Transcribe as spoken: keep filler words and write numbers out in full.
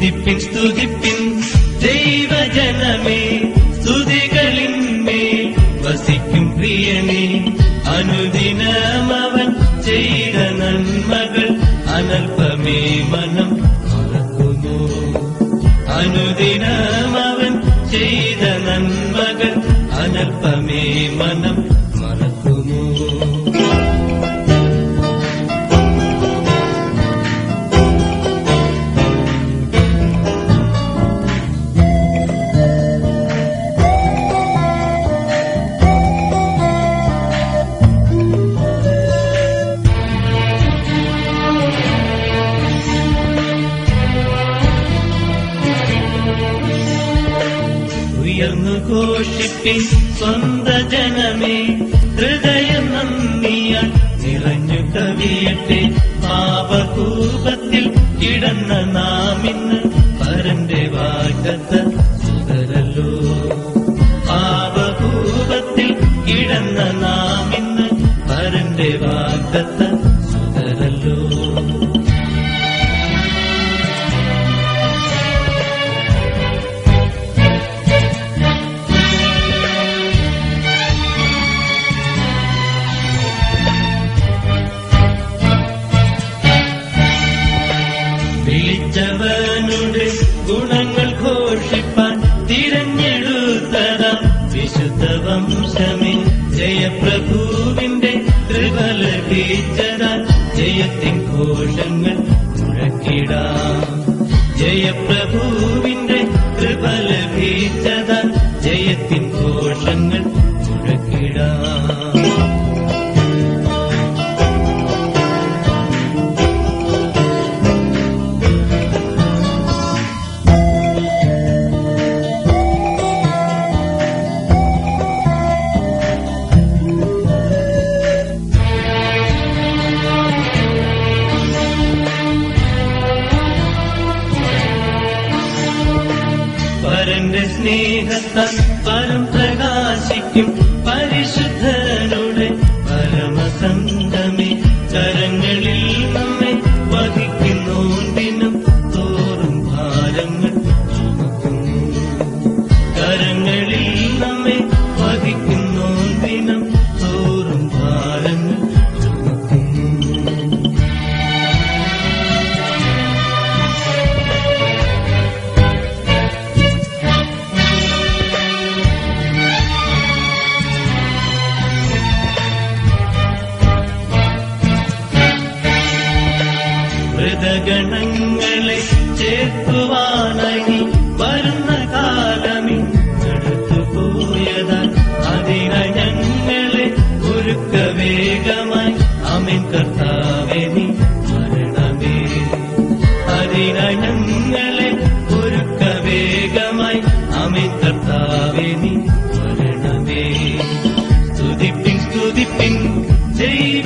സ്തുതിപ്പിൻ സ്തുതിപ്പിൻ ദൈവജനമേ, സ്തുതികളിന്മേൽ വസിക്കും പ്രിയനേ. അനുദിനമവൻ ചെയ്ത നന്മകൾ അനൽപമേ മനം മറക്കുന്നു. അനുദിനമവൻ ചെയ്ത നന്മകൾ അനൽപമേ മനം മറക്കുന്നു. ഉയർന്നു ഘോഷിപ്പിൻ സ്വന്ത ജനമേ, ഹൃദയം നന്ദിയാൽ നിറഞ്ഞു കവിയട്ടെ. പാപകൂപത്തിൽ കിടന്ന നാം ഇന്ന് പരന്റെ വാഗ്ദത്ത സുതരല്ലോ. പാപകൂപത്തിൽ കിടന്ന നാം ഇന്ന് പരന്റെ വാഗ്ദത്ത സുതരല്ലോ. വിളിച്ചവനുടെ ഗുണങ്ങൾ ഘോഷിപ്പാൻ തിരഞ്ഞെടുത്തതാം വിശുദ്ധ വംശമേ, ജയപ്രഭുവിന്റെ കൃപ ലഭിച്ചതാൽ ജയത്തിൻ ഘോഷങ്ങൾ മുഴക്കിടാം. ജയപ്രഭുവിന്റെ കൃപ ലഭിച്ചതാൽ ജയത്തിൻ ഘോഷങ്ങൾ മുഴക്കിടാം. പരന്റെ സ്നേഹത്താൽ പരം പ്രകാശിക്കും പരിശുദ്ധരുടെ പരമസംഗമേ, കരങ്ങളിൽ നമ്മെ വഹിക്കുന്നോണ്ടിനും തോറും ഭാരങ്ങൾ ചുമക്കുന്നു. കരങ്ങളിൽ നമ്മെ വഹിക്കുന്നോണ്ടിനും തോറും ഭാരങ്ങൾ ചുമക്കുന്നു. ഗണങ്ങളെ ചേർക്കുവാനായി വരുന്ന കാലമി നടത്തുപോയതാൽ അതിനായി ഞങ്ങളെ ഒരുക്ക വേഗമായി. ആമേൻ കർത്താവേ നീ വരണമേ. അതിനായി ഞങ്ങളെ ഒരുക്ക വേഗമായി. ആമേൻ കർത്താവേ നീ വരണമേ. സ്തുതിപ്പിൻ സ്തുതിപ്പിൻ ദൈവ